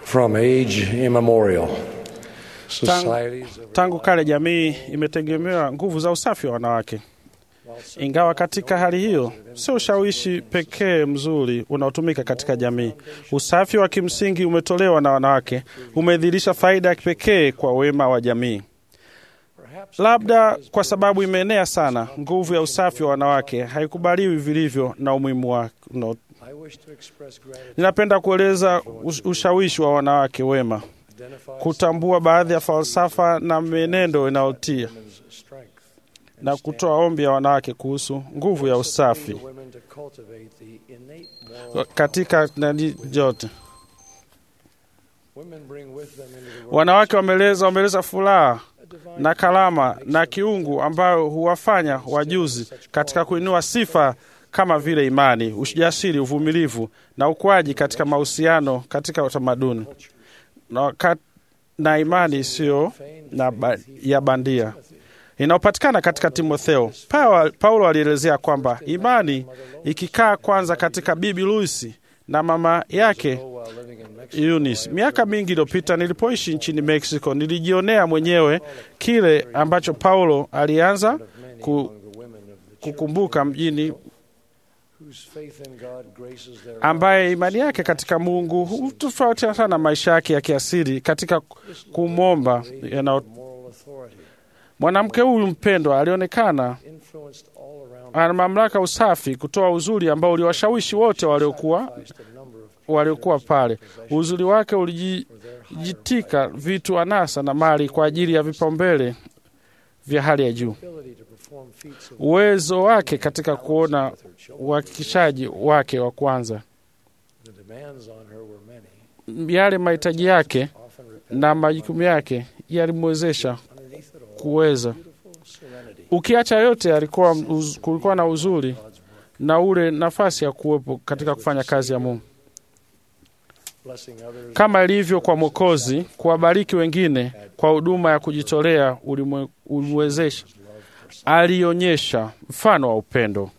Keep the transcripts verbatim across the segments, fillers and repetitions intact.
From age immemorial, Tangu, tangu kale jamii imetegemewa nguvu za usafi wa wanawake. Ingawa katika hali hiyo sio ushawishi pekee mzuri unaotumika katika jamii. Usafi wa kimsingi umetolewa na wanawake umedhihirisha faida ya kipekee kwa wema wa jamii. Labda kwa sababu imeenea sana, nguvu ya usafi wa wanawake haikubaliwi vilivyo na umuhimu wake. No. Ninapenda kueleza ushawishi wa wanawake wema, kutambua baadhi ya falsafa na menendo inayotia, na kutoa ombi ya wanawake kuhusu nguvu ya usafi katika nani jote. Wanawake wameleza wameleza furaha na kalama na kiungu ambayo huwafanya wajuzi katika kuinua sifa kama vile imani, ujasiri, uvumilivu na ukuaji katika mahusiano katika utamaduni na, kat, na imani sio na ba, ya bandia inayopatikana katika Timotheo. Paulo alielezea kwamba imani ikikaa kwanza katika Bibi Lucy na mama yake Eunice. Miaka mingi iliyopita nilipoishi nchini Mexico, nilijionea mwenyewe kile ambacho Paulo alianza ku, kukumbuka mjini, ambaye imani yake katika Mungu hutofautiana sana maisha yake ya kiasili katika kumwomba. Mwanamke huyu mpendwa alionekana ana mamlaka usafi kutoa uzuri ambao uliwashawishi wote waliokuwa waliokuwa pale. Uzuri wake ulijitika vitu anasa na mali kwa ajili ya vipaumbele vya hali ya juu. Uwezo wake katika kuona uhakikishaji wake wa kwanza, yale mahitaji yake na majukumu yake yalimwezesha kuweza. Ukiacha yote, alikuwa uz, kulikuwa na uzuri na ule nafasi ya kuwepo katika kufanya kazi ya Mungu. Kama ilivyo kwa Mwokozi, kuwabariki wengine kwa huduma ya kujitolea ulimwezesha. Alionyesha mfano wa upendo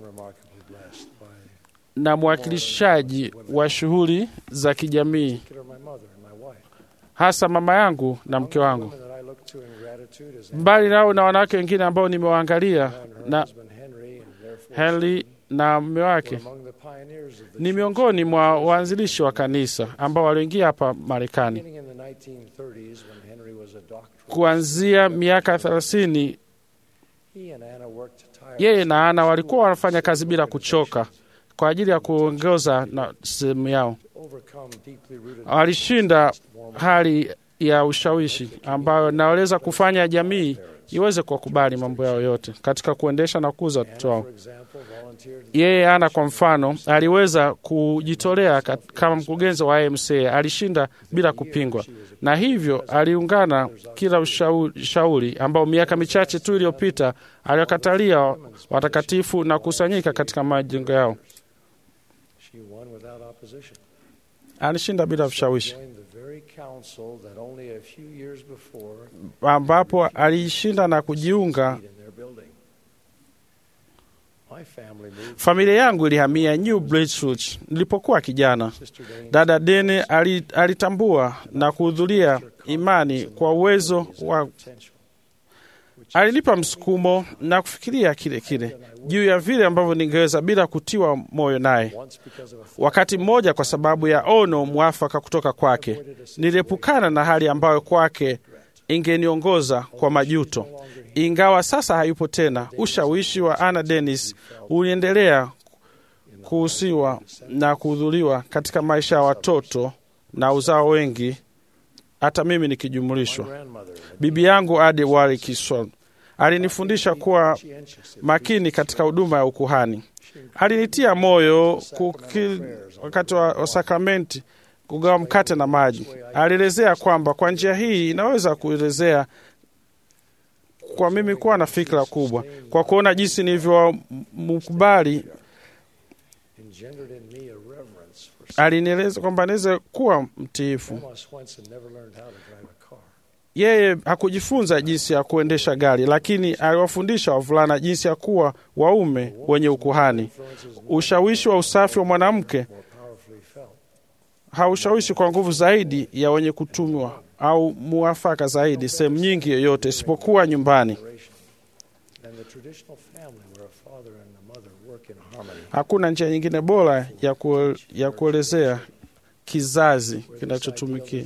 na mwakilishaji wa shughuli za kijamii, hasa mama yangu na mke wangu. Mbali nao na wanawake wengine ambao nimewaangalia, na Henry na mume wake ni miongoni mwa waanzilishi wa kanisa ambao waliingia hapa Marekani. Kuanzia miaka thelathini, yeye na Ana walikuwa wanafanya kazi bila kuchoka kwa ajili ya kuongoza na sehemu yao. Walishinda hali ya ushawishi ambayo naweza kufanya jamii iweze kukubali mambo yao yote katika kuendesha na kukuza watoto wao. Yeye Ana kwa mfano aliweza kujitolea kama mkurugenzi wa I M C A, alishinda bila kupingwa, na hivyo aliungana kila ushauri, shauri ambao miaka michache tu iliyopita aliwakatalia watakatifu na kusanyika katika majengo yao. Alishinda bila ushawishi, ambapo alishinda na kujiunga. Familia yangu ilihamia New Braunfels nilipokuwa kijana. Dada Dene alitambua na kuhudhuria imani kwa uwezo wa, alinipa msukumo na kufikiria kile kile juu ya vile ambavyo ningeweza bila kutiwa moyo naye. Wakati mmoja, kwa sababu ya ono mwafaka kutoka kwake, niliepukana na hali ambayo kwake ingeniongoza kwa majuto. Ingawa sasa hayupo tena, ushawishi wa Anna Dennis uliendelea kuhusiwa na kuhudhuriwa katika maisha ya watoto na uzao wengi, hata mimi nikijumulishwa. Bibi yangu Ade Warwick alinifundisha kuwa makini katika huduma ya ukuhani. Alinitia moyo kuki, wakati wa sakramenti kugawa mkate na maji. Alielezea kwamba kwa njia hii inaweza kuelezea kwa mimi kuwa na fikra kubwa kwa kuona jinsi nilivyo mkubali. Alinieleza kwamba naweza kuwa mtiifu. Yeye hakujifunza jinsi ya kuendesha gari, lakini aliwafundisha wavulana jinsi ya kuwa waume wenye ukuhani. Ushawishi wa usafi wa mwanamke haushawishi kwa nguvu zaidi ya wenye kutumwa au muafaka zaidi sehemu nyingi yoyote isipokuwa nyumbani. Hakuna njia nyingine bora ya, kuel, ya kuelezea kizazi kinachotumikia.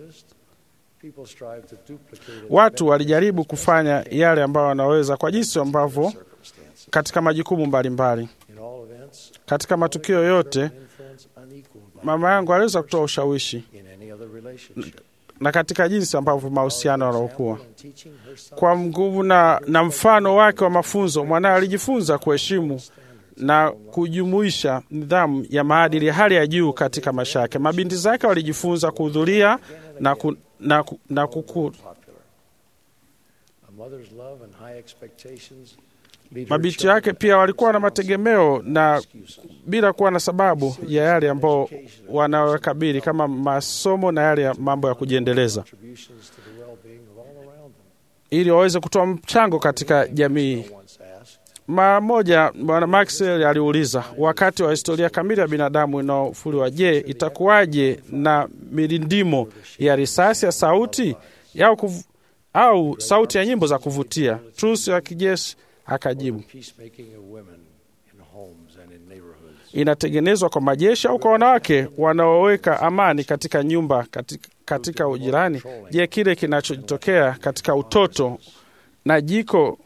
Watu walijaribu kufanya yale ambayo wanaweza kwa jinsi ambavyo katika majukumu mbalimbali. Katika matukio yote, mama yangu aliweza kutoa ushawishi na katika jinsi ambavyo mahusiano yanakuwa. Kwa nguvu na, na mfano wake wa mafunzo, mwanae alijifunza kuheshimu na kujumuisha nidhamu ya maadili ya hali ya juu katika maisha yake. Mabinti zake walijifunza kuhudhuria na, ku, na, ku, na kuku. Mabinti yake pia walikuwa na mategemeo na bila kuwa na sababu ya yale ambao wanawakabili kama masomo na yale ya mambo ya kujiendeleza, ili waweze kutoa mchango katika jamii. Mara moja Bwana Maxwell aliuliza, wakati wa historia kamili ya binadamu inaofuliwa, je, itakuwaje na milindimo ya risasi ya sauti au, kuv... au sauti ya nyimbo za kuvutia? Trusi ya kijeshi akajibu, inatengenezwa kwa majeshi au kwa wanawake wanaoweka amani katika nyumba katika, katika ujirani? Je, kile kinachotokea katika utoto na jiko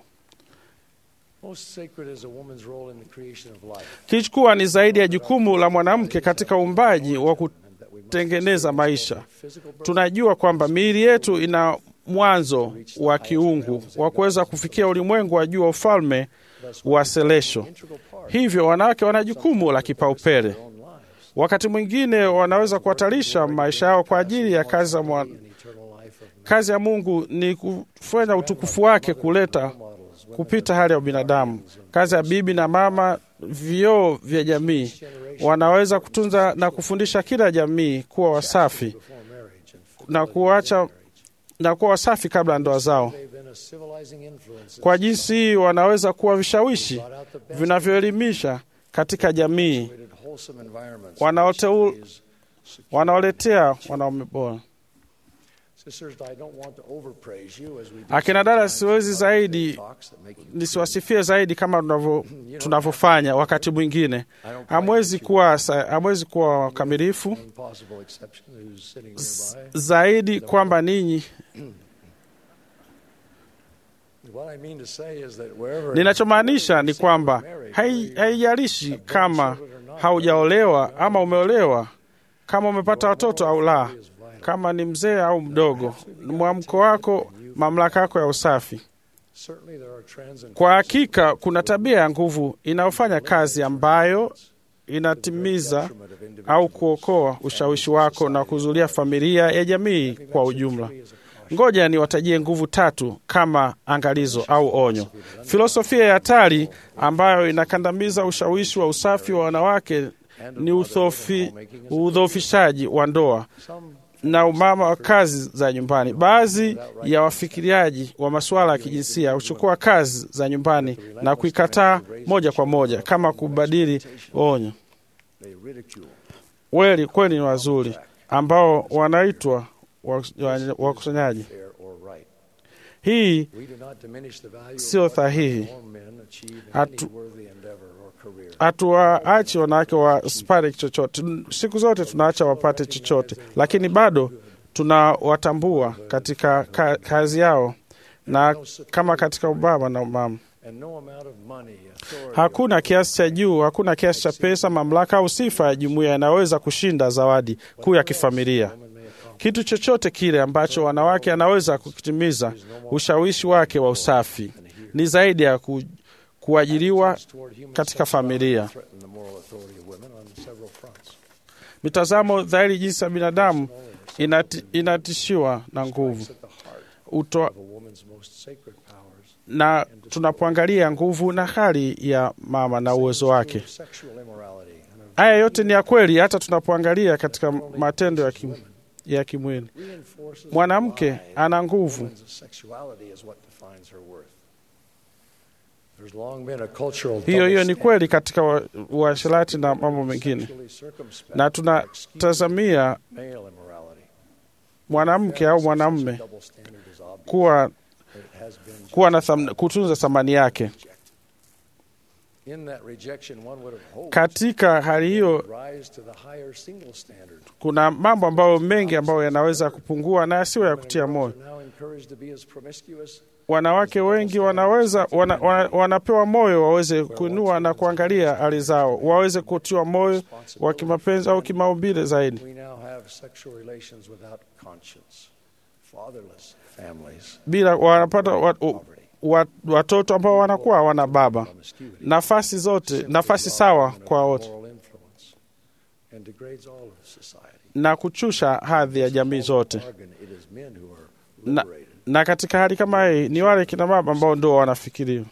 kichukua ni zaidi ya jukumu la mwanamke katika uumbaji wa kutengeneza maisha. Tunajua kwamba miili yetu ina mwanzo wa kiungu wa kuweza kufikia ulimwengu wa juu wa ufalme wa selesho. Hivyo wanawake wana jukumu la kipaumbele. Wakati mwingine wanaweza kuhatarisha maisha yao kwa ajili ya kazi ya mwa... kazi ya Mungu ni kufanya utukufu wake kuleta kupita hali ya binadamu. Kazi ya bibi na mama, vioo vya jamii, wanaweza kutunza na kufundisha kila jamii kuwa wasafi na kuacha na kuwa wasafi kabla ndoa zao. Kwa jinsi hii wanaweza kuwa vishawishi vinavyoelimisha katika jamii, wanaoletea wanaume bora. Akina dada, siwezi zaidi nisiwasifie zaidi kama tunavyofanya wakati mwingine. Hamwezi kuwa hamwezi kuwa kamilifu zaidi kwamba ninyi. Ninachomaanisha ni kwamba haijalishi kama haujaolewa ama umeolewa, kama umepata watoto au la, kama ni mzee au mdogo, mwamko wako, mamlaka yako ya usafi. Kwa hakika kuna tabia ya nguvu inayofanya kazi ambayo inatimiza au kuokoa ushawishi wako na kuzulia familia ya jamii kwa ujumla. Ngoja ni watajie nguvu tatu kama angalizo au onyo. Filosofia ya hatari ambayo inakandamiza ushawishi wa usafi wa wanawake ni udhofi, udhoofishaji wa ndoa na umama wa kazi za nyumbani. Baadhi ya wafikiriaji wa masuala ya kijinsia huchukua kazi za nyumbani na kuikataa moja kwa moja kama kubadili onyo. Weli kweli ni wazuri ambao wanaitwa wakusanyaji. Hii sio sahihi. Hatuwaachi wanawake wasipate chochote. Siku zote tunaacha wapate chochote, lakini bado tunawatambua katika kazi yao na kama katika ubaba na umama. Hakuna kiasi cha juu, hakuna kiasi cha pesa, mamlaka au sifa ya jumuiya inaweza kushinda zawadi kuu ya kifamilia. Kitu chochote kile ambacho wanawake anaweza kukitimiza ushawishi wake wa usafi ni zaidi ya ku, kuajiriwa katika familia. Mitazamo dhahiri jinsi ya binadamu inati, inatishiwa na nguvu Uto, na tunapoangalia nguvu na hali ya mama na uwezo wake. Haya yote ni ya kweli hata tunapoangalia katika matendo ya kim, ya kimwili. Mwanamke ana nguvu Hiyo hiyo ni kweli katika uasherati na mambo mengine, na tunatazamia mwanamke au mwanamume kuwa, kuwa na tham, kutunza thamani yake. Katika hali hiyo kuna mambo ambayo mengi ambayo yanaweza kupungua na yasiwe ya kutia moyo. Wanawake wengi wanaweza wana, wana, wanapewa moyo waweze kuinua na kuangalia hali zao, waweze kutiwa moyo wa kimapenzi au kimaumbile zaidi. Bila wanapata wat, wat, watoto ambao wanakuwa hawana baba, nafasi zote, nafasi sawa kwa wote, na kuchusha hadhi ya jamii zote. Na, na katika hali kama hii ni wale kina mama ambao ndio wanafikiriwa.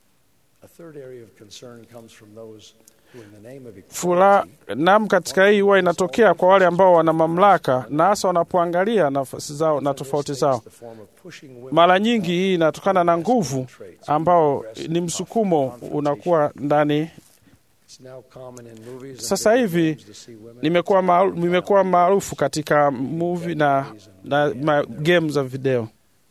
Fula nam katika hii huwa inatokea kwa wale ambao wana mamlaka, na hasa wanapoangalia nafasi zao na tofauti zao. Mara nyingi hii inatokana na nguvu ambao ni msukumo unakuwa ndani. Sasa hivi nimekuwa maarufu, nimekuwa maarufu katika movie na, na ma, game za video.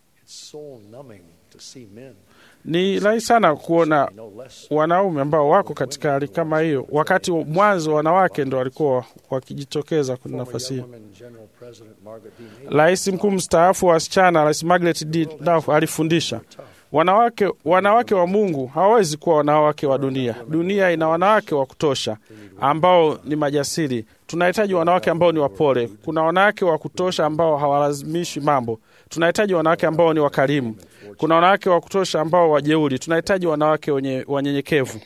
Ni rahisi sana kuona wanaume ambao wako katika hali kama hiyo, wakati mwanzo wanawake ndio walikuwa wakijitokeza kwenye nafasi hiyo. Rais mkuu mstaafu wa wasichana, Rais Margaret D. Duff, alifundisha wanawake, wanawake wa Mungu hawawezi kuwa wanawake wa dunia. Dunia ina wanawake wa kutosha ambao ni majasiri. Tunahitaji wanawake ambao ni wapole. Kuna wanawake wa kutosha ambao hawalazimishi mambo. Tunahitaji wanawake ambao ni wakarimu. Kuna wanawake wa kutosha ambao wajeuri. Tunahitaji wanawake wenye wanyenyekevu.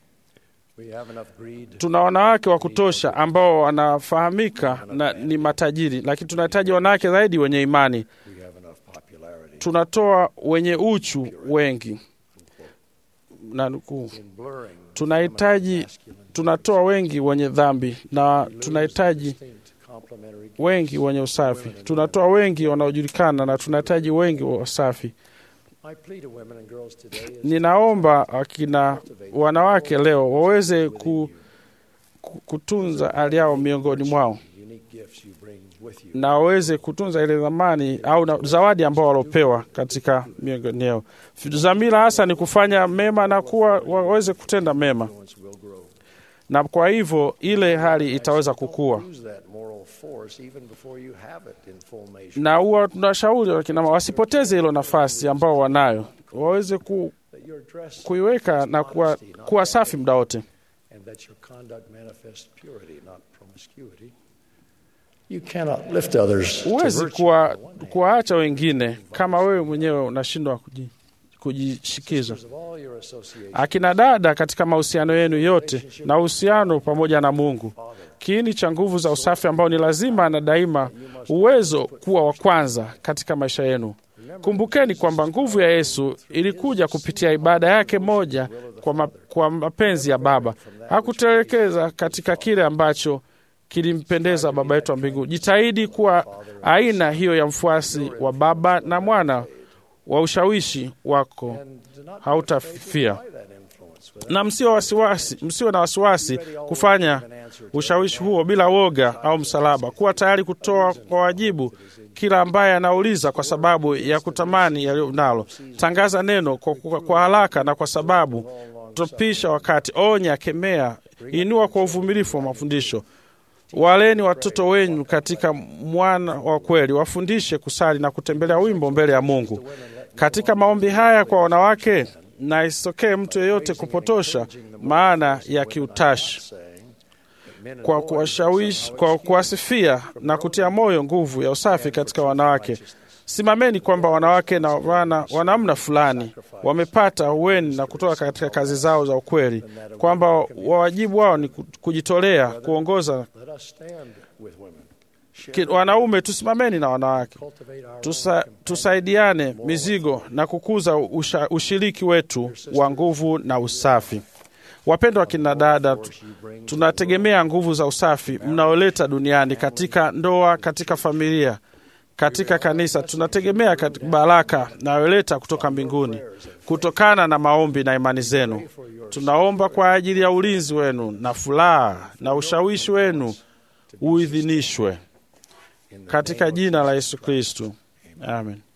Tuna wanawake wa kutosha ambao wanafahamika na ni matajiri, lakini tunahitaji wanawake zaidi wenye imani. Tunatoa wenye uchu wengi na nukuu. Tunahitaji tunatoa wengi wenye dhambi, na tunahitaji wengi wenye usafi. Tunatoa wengi wanaojulikana, na tunahitaji wengi wasafi. Ninaomba akina wanawake leo waweze ku, ku, kutunza hali yao miongoni mwao, na waweze kutunza ile dhamani au na, zawadi ambao walopewa katika miongoni yao. Dhamira hasa ni kufanya mema na kuwa waweze kutenda mema, na kwa hivyo ile hali itaweza kukua. Na huwa tunashauri wakina wasipoteze hilo nafasi ambao wanayo, waweze ku, kuiweka na kuwa, kuwa safi muda wote. Huwezi kuwaacha wengine kama wewe mwenyewe unashindwa kujishikiza. Akina dada, katika mahusiano yenu yote na uhusiano pamoja na Mungu, kiini cha nguvu za usafi ambao ni lazima na daima uwezo kuwa wa kwanza katika maisha yenu. Kumbukeni kwamba nguvu ya Yesu ilikuja kupitia ibada yake moja kwa, ma, kwa mapenzi ya Baba. Hakutelekeza katika kile ambacho kilimpendeza Baba yetu wa mbinguni. Jitahidi kuwa aina hiyo ya mfuasi wa Baba na Mwana, wa ushawishi wako hautafifia. Na msio wasiwasi, msio na wasiwasi kufanya ushawishi huo bila woga au msalaba. Kuwa tayari kutoa kwa wajibu kila ambaye anauliza kwa sababu ya kutamani yaliyo nalo. Tangaza neno kwa, kwa, kwa haraka na kwa sababu topisha wakati. Onya, kemea, inua kwa uvumilifu wa mafundisho. Waleni watoto wenu katika mwana wa kweli. Wafundishe kusali na kutembelea wimbo mbele ya Mungu. Katika maombi haya kwa wanawake, na isitokee mtu yeyote kupotosha maana ya kiutashi kwa kuwashawishi, kwa kuwasifia na kutia moyo nguvu ya usafi katika wanawake. Simameni kwamba wanawake na wana wanamna fulani wamepata uweni na kutoka katika kazi zao za ukweli, kwamba wajibu wao ni kujitolea kuongoza. Wanaume, tusimameni na wanawake, Tusa, tusaidiane mizigo na kukuza usha, ushiriki wetu wa nguvu na usafi. Wapendwa wakina dada, tunategemea nguvu za usafi mnaoleta duniani katika ndoa, katika familia, katika kanisa. Tunategemea baraka nayoleta kutoka mbinguni kutokana na maombi na imani zenu. Tunaomba kwa ajili ya ulinzi wenu na furaha na ushawishi wenu uidhinishwe katika jina la Yesu Kristo. Amen.